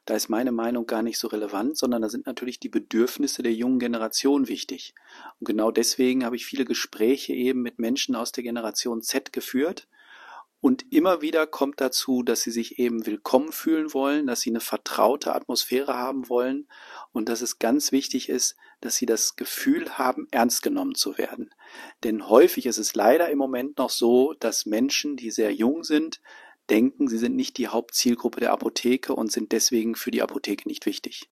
Da ist meine Meinung gar nicht so relevant, sondern da sind natürlich die Bedürfnisse der jungen Generation wichtig. Und genau deswegen habe ich viele Gespräche eben mit Menschen aus der Generation Z geführt. Und immer wieder kommt dazu, dass sie sich eben willkommen fühlen wollen, dass sie eine vertraute Atmosphäre haben wollen und dass es ganz wichtig ist, dass sie das Gefühl haben, ernst genommen zu werden. Denn häufig ist es leider im Moment noch so, dass Menschen, die sehr jung sind, denken, sie sind nicht die Hauptzielgruppe der Apotheke und sind deswegen für die Apotheke nicht wichtig.